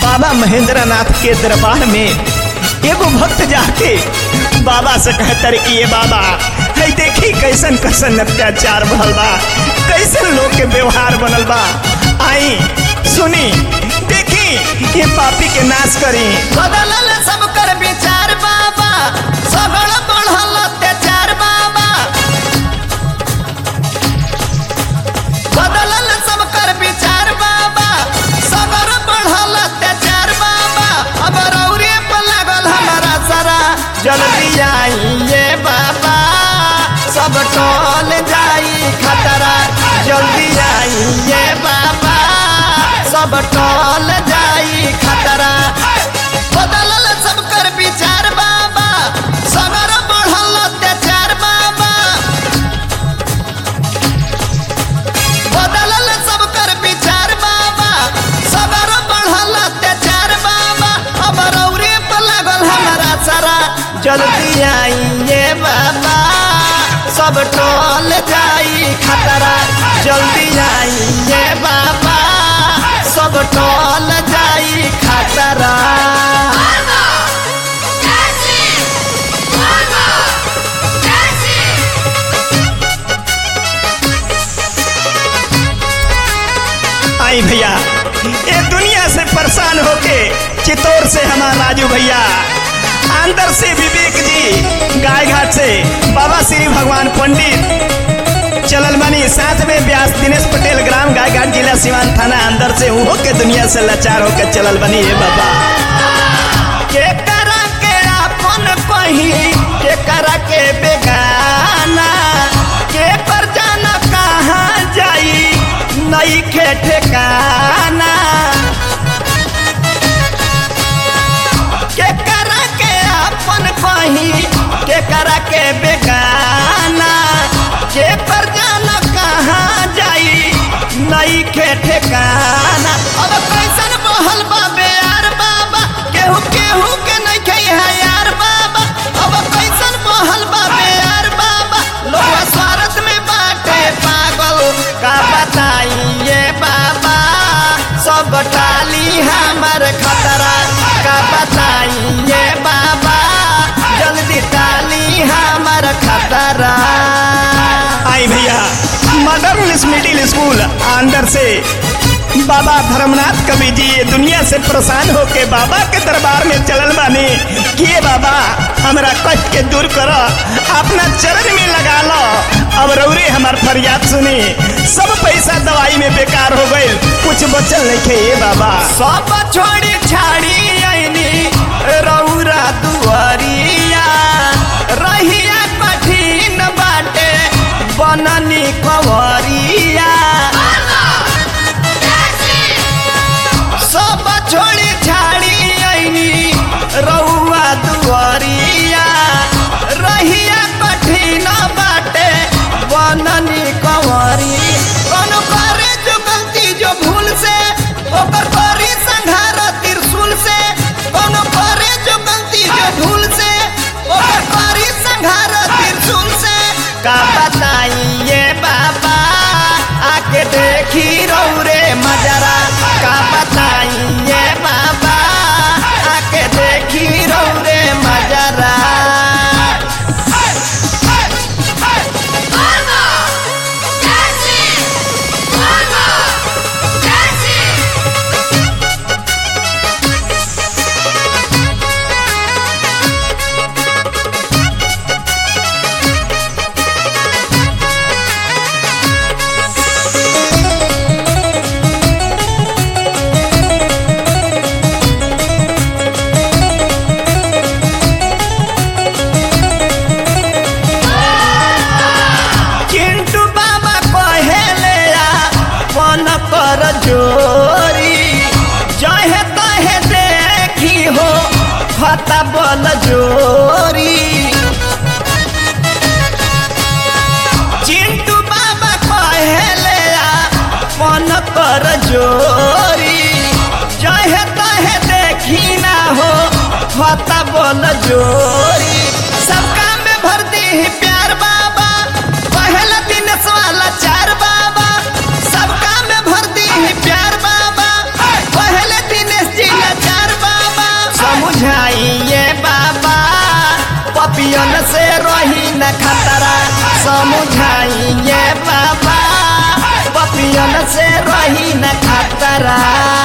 बाबा महेंद्र नाथ के दरबार में एगो भक्त जाके बाबा से कहतर कि ये बाबा है देखी कैसन कैसन अत्याचार भल बा, कैसन लोग के व्यवहार बनल बा, आई सुनी देखी ये पापी के नाश करी। बदलल सब कर विचार बाबा, सगल बढ़ल अत्याचार बाबा, बदलल सब कर विचार बाबा, सगल बढ़ल अत्याचार बाबा, अब रौरे पर लागल हमारा सारा, जल्दी आइए बाबा सब टल जाई खतरा, जल्दी आइए बाबा सब टल जाई खतरा। बदलल सब कर विचार बाबा, सगर बढ़ल अत्याचार बाबा, बदलल सब कर विचार बाबा, सगर बढ़ल अत्याचार बाबा, अब रौरे पर लागल हमारा सारा, जल्दी आइए बाबा सब टल जाई खतरा, जल्दी आइए बाबा सब टल जाई खतरा। आई भैया ये दुनिया से परेशान होके चित्तौड़ से हमारा राजू भैया, अंदर से विवेक जी गाय घाट से बाबा श्री भगवान पंडित चलल बनी, साथ में व्यास दिनेश पटेल ग्राम गाय घाट जिला सिवान थाना अंदर से उहो के दुनिया से लाचार होकर चलल बनी। हे बाबा के करा के अपन कही, के करा के बेगाना, के पर जाना कहाँ जाई नई के ठिकाना, के करा के अपन कही, के करा के बेगाना, के पर जाना कहाँ जाई नई के ठिकाना। अब कैसन बहल बाबे यार बाबा, केहू केहू के नहीं खे है यार बाबा, अब कैसन बहल बाबे यार बाबा, लोग स्वार्थ में बाटे पागल, का बताइए बाबा सब टाली हमार खतरा, का बताइए बाबा जल्दी टाली हमार खतरा। आई भैया मदर इंग्लिश मिडिल स्कूल अंदर से बाबा धर्मनाथ कवि जी ये दुनिया से परेशान होके बाबा के दरबार में चलल बानी कि ये बाबा हमरा कष्ट के दूर करो, अपना चरण में लगा लो, अब रौरे हमार फरियाद सुनी। सब पैसा दवाई में बेकार हो गए, कुछ बचल नहीं खे ये बाबा। सब छोड़ी छाड़ी आईनी रौरा दुआरिया, रहिया कठिन बाटे बननी कंवरिया, सब छोड़ी छाड़ी आईनी रउआ दुआरिया, रहिया कठिन बाटे बननी कंवरी, कौन करे जो गलती जो भूल से, ओकर करी संघार त्रिशूल से, कौन करे जो गलती जो भूल से, ओकर करी संघार त्रिशूल से। का बताइए बाबा आके देखी रौरे मजरा, का बताइए बाबा आके देखी रौरे मजरा। कर जोरी जहे तहे देखी हो फता बल जोरी, चिंटू बाबा कहले अपन कर जोरी जहे तहे देखी ना हो फता बल जोरी। सब काम में भर दी प्यार बाबा, पहला दिन सवाला चार बाबा, सब काम में भर दी प्यार बाबा, पहले दिन समझाइए बाबा, पपियन से रही न खतरा।